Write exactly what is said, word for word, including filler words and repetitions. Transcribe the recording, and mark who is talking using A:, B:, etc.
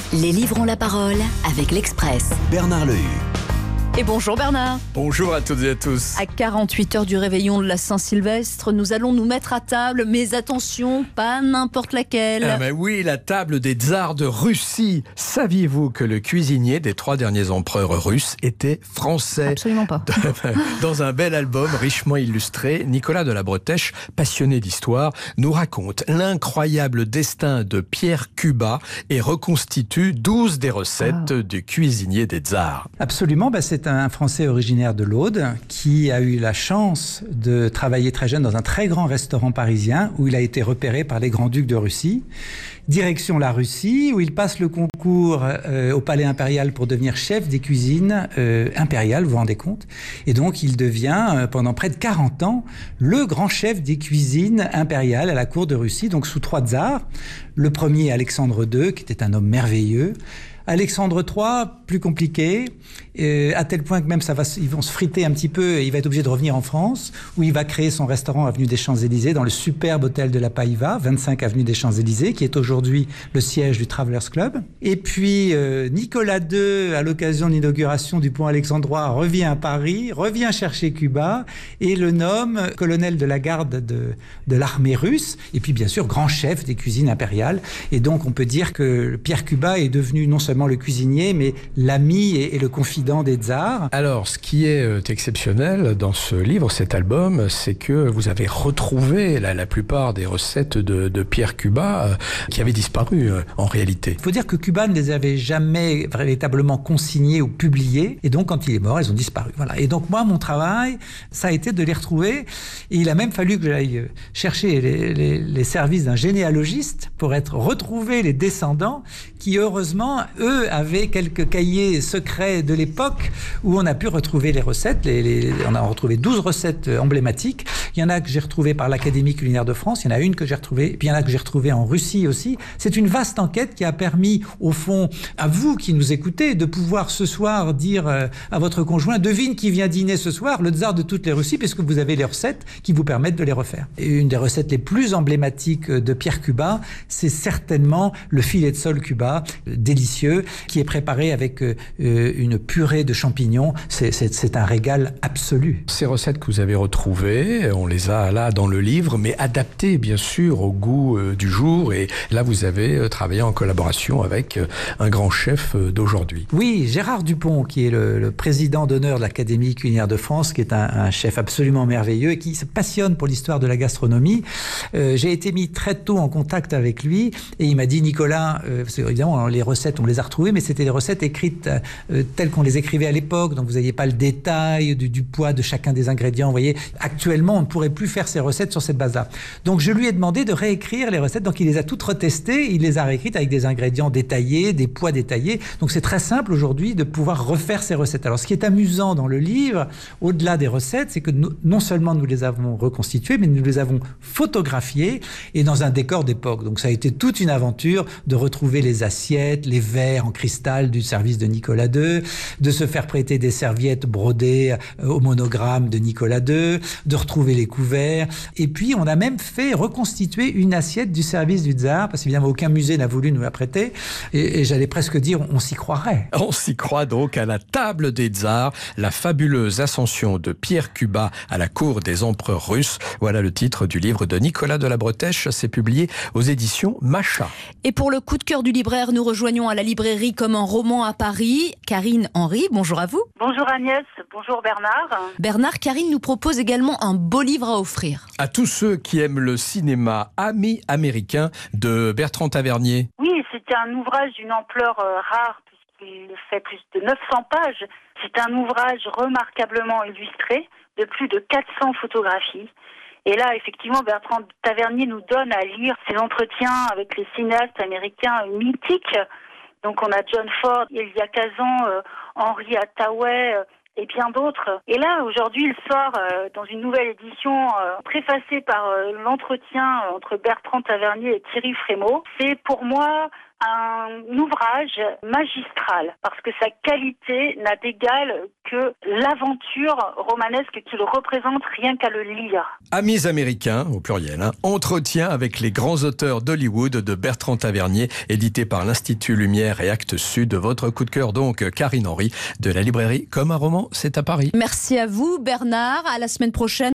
A: Les livres ont la parole avec l'Express.
B: Bernard Lehu.
C: Et bonjour Bernard.
D: Bonjour à toutes et à tous.
C: À quarante-huit heures du réveillon de la Saint-Sylvestre, nous allons nous mettre à table, mais attention, pas n'importe laquelle.
D: Ah ben oui, la table des tsars de Russie. Saviez-vous que le cuisinier des trois derniers empereurs russes était français?
C: Absolument pas.
D: Dans un bel album richement illustré, Nicolas de la Bretèche, passionné d'histoire, nous raconte l'incroyable destin de Pierre Cubat et reconstitue douze des recettes ah. du cuisinier des tsars.
E: Absolument, bah c'est un Français originaire de l'Aude qui a eu la chance de travailler très jeune dans un très grand restaurant parisien où il a été repéré par les grands-ducs de Russie. Direction la Russie, où il passe le concours euh, au Palais Impérial pour devenir chef des cuisines euh, impériales, vous vous rendez compte? Et donc il devient, euh, pendant près de quarante ans, le grand chef des cuisines impériales à la cour de Russie, donc sous trois tsars. Le premier, Alexandre deux, qui était un homme merveilleux. Alexandre trois, plus compliqué, euh, à tel point que même ça va, ils vont se friter un petit peu et il va être obligé de revenir en France, où il va créer son restaurant avenue des Champs-Élysées, dans le superbe hôtel de la Païva, vingt-cinq avenue des Champs-Élysées, qui est aujourd'hui le siège du Travelers Club. Et puis euh, Nicolas deux, à l'occasion de l'inauguration du pont Alexandre trois, revient à Paris, revient chercher Cubat et le nomme colonel de la garde de, de l'armée russe, et puis bien sûr grand chef des cuisines impériales. Et donc on peut dire que Pierre Cubat est devenu non seulement le cuisinier, mais l'ami et, et le confident des tsars.
D: Alors, ce qui est exceptionnel dans ce livre, cet album, c'est que vous avez retrouvé la, la plupart des recettes de, de Pierre Cubat euh, qui avaient disparu euh, en réalité.
E: Il faut dire que Cubat ne les avait jamais véritablement consignées ou publiées, et donc quand il est mort, elles ont disparu. Voilà. Et donc moi, mon travail, ça a été de les retrouver, et il a même fallu que j'aille chercher les, les, les services d'un généalogiste pour être retrouver les descendants qui, heureusement, eux avaient quelques cahiers secrets de l'époque où on a pu retrouver les recettes. Les, les, on a retrouvé douze recettes emblématiques. Il y en a que j'ai retrouvées par l'Académie culinaire de France. Il y en a une que j'ai retrouvée, puis il y en a que j'ai retrouvée en Russie aussi. C'est une vaste enquête qui a permis, au fond, à vous qui nous écoutez, de pouvoir ce soir dire à votre conjoint, devine qui vient dîner ce soir, le tsar de toutes les Russies, puisque vous avez les recettes qui vous permettent de les refaire. Et une des recettes les plus emblématiques de Pierre Cubat, c'est certainement le filet de sole Cubat, délicieux, qui est préparé avec euh, une purée de champignons. C'est, c'est, c'est un régal absolu.
D: Ces recettes que vous avez retrouvées, on les a là dans le livre, mais adaptées bien sûr au goût euh, du jour. Et là, vous avez euh, travaillé en collaboration avec euh, un grand chef euh, d'aujourd'hui.
E: Oui, Gérard Dupont, qui est le, le président d'honneur de l'Académie culinaire de France, qui est un, un chef absolument merveilleux et qui se passionne pour l'histoire de la gastronomie. Euh, j'ai été mis très tôt en contact avec lui et il m'a dit, Nicolas, euh, parce que, évidemment, les recettes, on les a retrouvées, mais c'était des recettes écrites euh, telles qu'on les écrivait à l'époque, donc vous n'aviez pas le détail du, du poids de chacun des ingrédients. Vous voyez, actuellement, on ne pourrait plus faire ces recettes sur cette base-là. Donc je lui ai demandé de réécrire les recettes, donc il les a toutes retestées, il les a réécrites avec des ingrédients détaillés, des poids détaillés. Donc c'est très simple aujourd'hui de pouvoir refaire ces recettes. Alors ce qui est amusant dans le livre, au-delà des recettes, c'est que nous, non seulement nous les avons reconstituées, mais nous les avons photographiées et dans un décor d'époque. Donc ça a été toute une aventure de retrouver les assiettes, les verres en cristal du service de Nicolas deux, de se faire prêter des serviettes brodées au monogramme de Nicolas deux, de retrouver les couverts. Et puis, on a même fait reconstituer une assiette du service du tsar, parce qu'évidemment, aucun musée n'a voulu nous la prêter. Et, et j'allais presque dire, on s'y croirait.
D: On s'y croit donc à la table des tsars, la fabuleuse ascension de Pierre Cubat à la cour des empereurs russes. Voilà le titre du livre de Nicolas de la Bretèche. C'est publié aux éditions Macha.
C: Et pour le coup de cœur du libraire, nous rejoignons à la librairie Comme un roman à Paris, Karine Henry. Bonjour à vous.
F: Bonjour Agnès, bonjour Bernard.
C: Bernard, Karine nous propose également un beau livre à offrir.
D: À tous ceux qui aiment le cinéma, Amis américains de Bertrand Tavernier.
F: Oui, c'était un ouvrage d'une ampleur euh, rare puisqu'il fait plus de neuf cents pages. C'est un ouvrage remarquablement illustré de plus de quatre cents photographies. Et là, effectivement, Bertrand Tavernier nous donne à lire ses entretiens avec les cinéastes américains mythiques. Donc on a John Ford, Elia Kazan, euh, Henry Hathaway euh, et bien d'autres. Et là, aujourd'hui, il sort euh, dans une nouvelle édition euh, préfacée par euh, l'entretien entre Bertrand Tavernier et Thierry Frémaux. C'est pour moi un ouvrage magistral, parce que sa qualité n'a d'égal que l'aventure romanesque qu'il représente rien qu'à le lire.
D: Amis américains, au pluriel, hein, entretien avec les grands auteurs d'Hollywood de Bertrand Tavernier, édité par l'Institut Lumière et Actes Sud. Votre coup de cœur donc, Karine Henry, de la librairie Comme un roman, c'est à Paris.
C: Merci à vous Bernard, à la semaine prochaine.